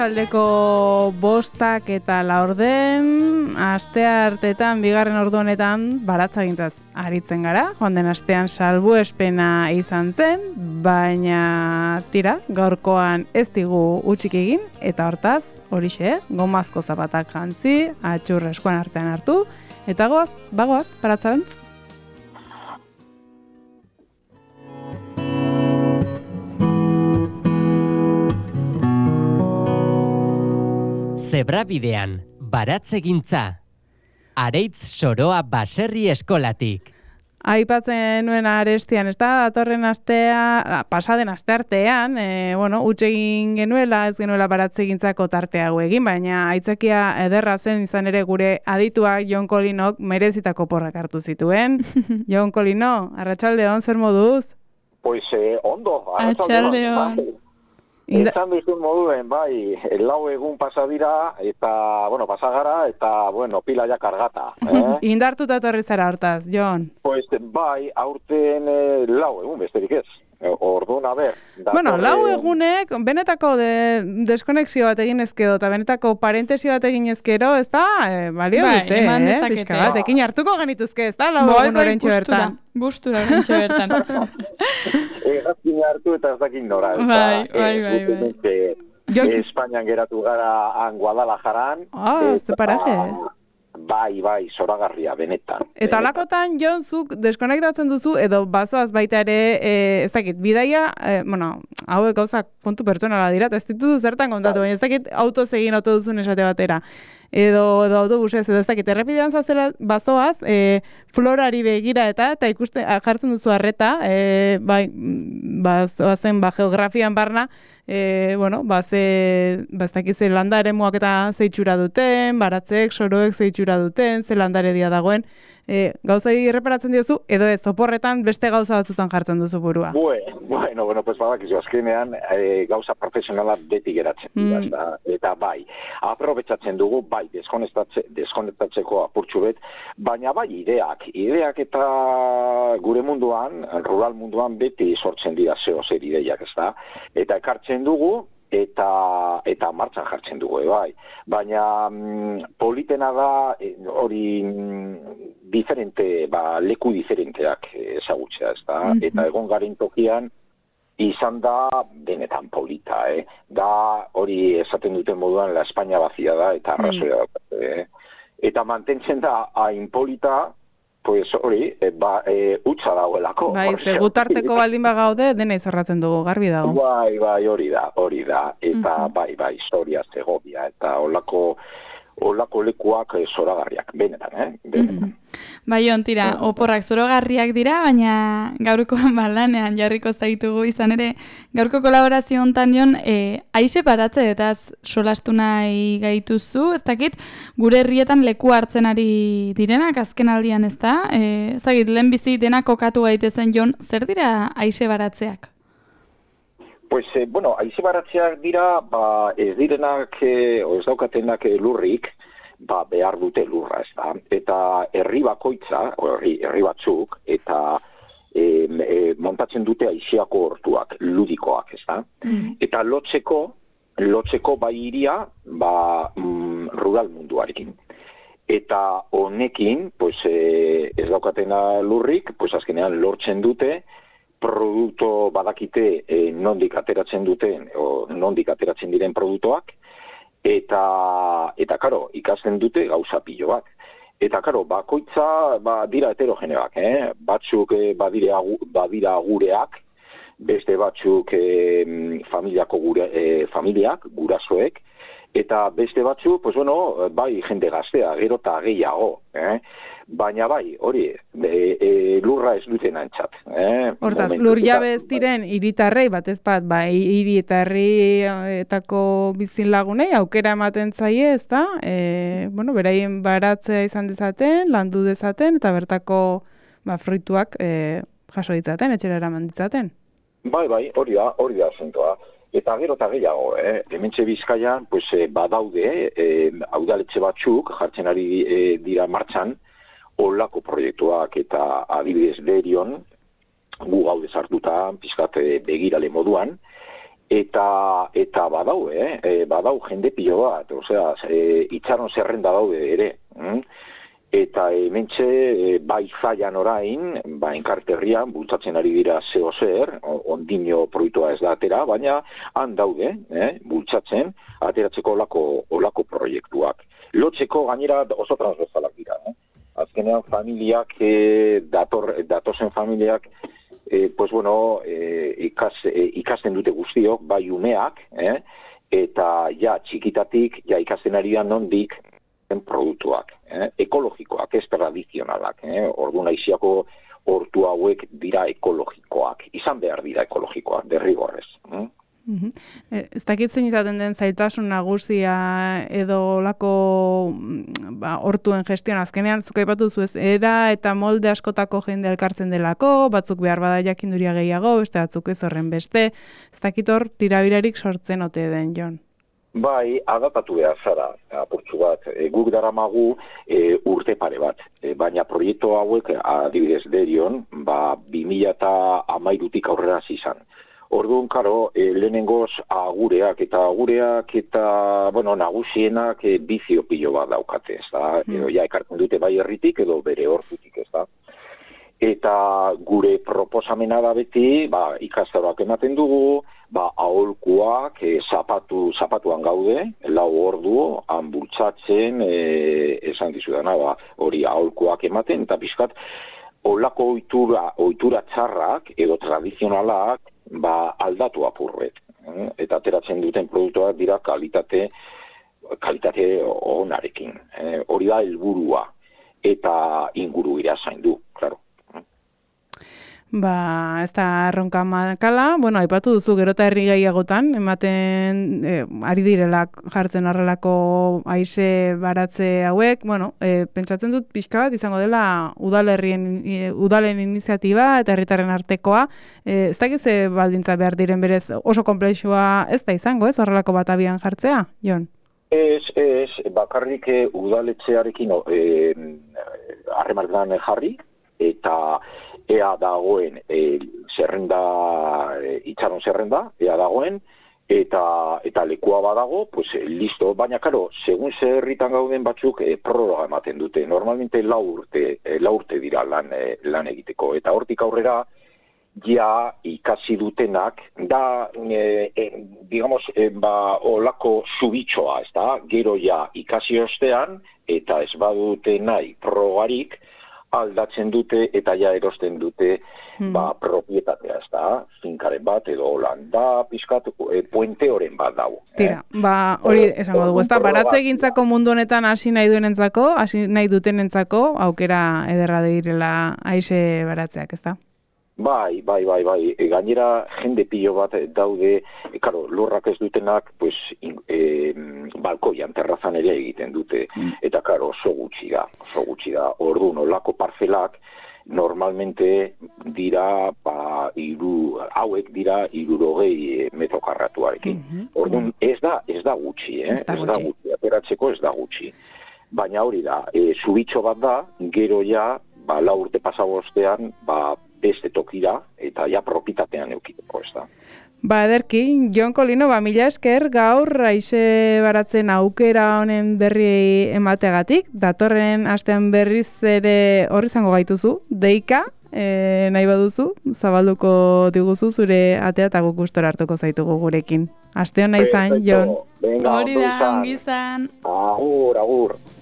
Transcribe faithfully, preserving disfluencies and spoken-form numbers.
Aldeko bostak eta laurden, aste artetan, bigarren ordu honetan, baratzagintzaz aritzen gara. Joan den astean salbuespena izan zen, baina tira, gaurkoan ez digu utzik egin, eta hortaz, horixe, gomazko zapatak jantzi, atxur eskuan artean hartu, eta goaz, bagoaz, baratzagintz. Zebrabidean, baratzegintza. Areitz Soroa baserri eskolatik. Aipatzen nuen arestian, ez da, datorren astea, pasaden aste artean, e, bueno, utz egin genuela, ez genuela baratzegintzako tarte hau egin, baina aitzakia ederra zen izan ere gure adituak Jon Kolinok merezitako porrak hartu zituen. Jon Kolino, arratsaldeon, zer moduz? Pues eh, ondo, arratsaldeon. Izan duzun moduen, bai, lau egun pasa dira, eta, bueno, pasa gara, eta, bueno, pila ja kargata. Eh? Indartuta etorri zara hortaz, Jon. Pues, bai, aurten eh, lau egun, besterik ez. Orduan, a ber. Bueno, lau egunek, benetako de, deskonexio bat egin ezkero, eta benetako parentesi bat egin ezkero, ez da, eh, balio bai, dute, eh, pixka bat, ekin hartuko genituzke, ez da, lau egun orentxe bertan. Bustura, orentxe bertan. Egazkin hartu eta ez dakin nora. Bai, bai, bai, bai. Espainian geratu gara han Guadalajaran. Ah, ze paraje. Bai, bai, zoragarria, benetan. Eta alakotan, Jon, zuk deskonektatzen duzu, edo bazoaz baita ere, e, ez dakit, bidaia, e, bueno, hauek gauzak kontu pertsonala dira, ez dituzu zertan kontatu, baina ez dakit autoz egin autoduzun esate batera. Edo, edo autobusez, edo ez dakit, errepidean zazela bazoaz, e, florari begira eta, eta ikuste, jartzen duzu arreta, e, bai, bazoazen, ba, geografian barna, E, bueno, ba, ze, ba, ez dakiz, ze landa eremuak eta zeitxura duten, baratzek, soroek zeitxura duten, ze landa eredia dagoen, e, gauzai erreparatzen diozu, edo ez, oporretan beste gauza batzutan jartzen duzu burua. Bueno, bueno, bueno, pues badakizu, azkenean e, gauza profesionala beti geratzen dira, mm. eta bai, aprobetxatzen dugu, bai, deskonektatze, deskonektatzeko apurtxu bet, baina bai, ideak, ideak eta gure munduan, rural munduan beti sortzen dira zeo zer ideiak, ez da, eta ekartzen dugu, eta eta martxan jartzen dugu, e, bai. Baina mm, politena da, hori mm, diferente, ba, leku diferenteak ezagutzea, ez da? Mm-hmm. Eta egon garen tokian, izan da benetan polita, eh? Da hori esaten duten moduan la Espainia bazia da, eta arrazoia mm. da. Eh? Eta mantentzen da hain polita, pues hori, e, ba, e, utza dagoelako. Bai, ze gutarteko baldin bagaude, dena izorratzen dugu, garbi dago. Bai, bai, hori da, hori da. Eta uh-huh. bai, bai, historia, Segovia, eta olako, olako lekuak zoragarriak, benetan, eh? Benetan. Uh-huh. Bai, on, tira, oporrak zoragarriak dira, baina gaurkoan balanean jarriko zaitugu izan ere, gaurko kolaborazio hontan Jon, e, aixe baratze eta solastu nahi gaituzu, ez dakit, gure herrietan leku hartzen ari direnak, azken aldian ez da, e, ez dakit, lehenbizi dena kokatu gaitezen Jon, zer dira aixe baratzeak? Pues, eh, bueno, aixe baratzeak dira, ba, ez direnak, eh, o ez daukatenak eh, lurrik, ba, behar dute lurra, ez da. Eta herri bakoitza, herri, herri batzuk, eta e, e, montatzen dute aixiako hortuak, ludikoak, ez da. Mm. Eta lotzeko, lotzeko bai iria, ba, mm, rural munduarekin. Eta honekin, pues, e, ez daukatena lurrik, pues, azkenean lortzen dute, produkto badakite e, nondik ateratzen duten, o nondik ateratzen diren produktoak, eta, eta karo, ikasten dute gauza pilo bat. Eta karo, bakoitza ba, dira heterogeneak, eh? Batzuk eh, badira, badira gureak, beste batzuk eh, familiako gure, eh, familiak, gurasoek, eta beste batzuk, pues bueno, bai jende gaztea, gero eta gehiago, eh? Baina bai, hori, e, e, lurra ez duten antzat. Eh? Hortaz, lur jabe ez diren hiritarrei batez bat, ba, hiri eta herrietako bizin lagunei, aukera ematen zaie, ez da? E, bueno, beraien baratzea izan dezaten, landu dezaten, eta bertako ba, fruituak e, jaso ditzaten, etxera eraman ditzaten. Bai, bai, hori da, hori da zentoa. Eta gero eta gehiago, eh? Hementxe Bizkaian, pues, eh, badaude, eh, audaletxe batzuk, jartzen ari eh, dira martxan, olako proiektuak eta adibidez Derion, gu gaude sartuta, pizkat begirale moduan, eta eta badau, eh? E, badau jende pilo bat, osea, e, itxaron zerrenda daude ere. Mm? Eta hementxe, e, bai zaian orain, ba enkarterrian, bultzatzen ari dira zeo zer, ondino proiektua ez da atera, baina han daude, eh? bultzatzen, ateratzeko olako, olako proiektuak. Lotzeko gainera oso transversalak dira. Eh? Azkenean familiak, e, dator, datozen familiak, e, pues bueno, e, ikas, e, ikasten dute guztiok, bai umeak, eh? eta ja txikitatik, ja ikasten ari da nondik produktuak, eh? ekologikoak, ez tradizionalak. Eh? Ordu naiziako hortu hauek dira ekologikoak, izan behar dira ekologikoak, derrigorrez. Eh? Mm-hmm. Ez dakit zein izaten den zailtasun nagusia edo lako ba, hortuen gestion azkenean, zuk aipatu zu ez, era eta molde askotako jende elkartzen delako, batzuk behar bada jakinduria gehiago, beste batzuk ez horren beste, ez dakit hor tirabirarik sortzen ote den, Jon? Bai, adaptatu behar zara, apurtxu bat, e, guk daramagu e, urte pare bat, e, baina proiektu hauek adibidez derion, ba, bi mila hamairutik aurrera zizan. Orduan, karo, e, lehenengoz agureak eta agureak eta, bueno, nagusienak e, bizio pilo bat daukate, ez da? Mm. Edo, ja, ekartzen dute bai herritik edo bere hortutik, ez da? Eta gure proposamena da beti, ba, ikastaroak ematen dugu, ba, aholkuak, e, zapatu, zapatuan gaude, lau ordu, han bultzatzen, e, esan dizudana, ba, hori aholkuak ematen, eta bizkat, olako ohitura, ohitura txarrak edo tradizionalak, ba, aldatu apurret. Eh? Eta ateratzen duten produktuak dira kalitate, kalitate onarekin. Eh? Hori da helburua eta inguru gira zaindu, klaro. Ba, ez da erronka makala, bueno, aipatu duzu gero eta herri gehiagotan, ematen eh, ari direlak jartzen horrelako haize baratze hauek, bueno, eh, pentsatzen dut pixka bat izango dela udalerrien, e, udalen iniziatiba eta herritarren artekoa, eh, ez dakiz ze baldintza behar diren berez oso konplexua ez da izango, ez horrelako bat abian jartzea, Jon? Ez, ez, bakarrik e, udaletxearekin harremanetan e, jarri, eta ea dagoen e, zerrenda, e, itxaron zerrenda, ea dagoen, eta eta lekua badago, pues listo, baina karo, segun ze herritan gauden batzuk e, prorroga ematen dute. Normalmente lau urte, e, lau urte dira lan, e, lan egiteko, eta hortik aurrera ja ikasi dutenak da, e, e, digamos, e, ba, olako subitxoa, ez da, gero ja ikasi ostean, eta ez badute nahi progarik, aldatzen dute eta ja erosten dute hmm. ba, propietatea, ez da, finkaren bat edo holan, da pizkat e, puente oren bat dago. Tira, eh? Ba, hori esango dugu, ez da, baratze egintzako mundu honetan hasi nahi duenentzako, hasi nahi dutenentzako, aukera ederra direla haize baratzeak, ez da? Bai, bai, bai, bai. E, gainera jende pilo bat daude, e, karo, lurrak ez dutenak, pues, in, e, balkoian, terrazan ere egiten dute. Mm. Eta, karo, oso gutxi da, oso gutxi da. Orduan, olako parcelak, normalmente dira, ba, iru, hauek dira irurogei metro karratuarekin. Mm-hmm. Orduan, ez da, ez da gutxi, eh? Ez da, ez da gutxi, ateratzeko ez da gutxi. Baina hori da, e, subitxo bat da, gero ja, ba, lau urte pasago ostean, ba, beste tokira, eta ja propitatean eukiteko, ez da. Ba, ederki, Jon Kolino, ba, mila esker gaur haize baratzen aukera honen berri emateagatik, datorren astean berriz ere horri izango gaituzu, deika, e, nahi baduzu, zabalduko diguzu zure atea eta guk gustora hartuko zaitugu gurekin. Aste hona izan, Jon. Hori da, ongi izan. Agur, agur.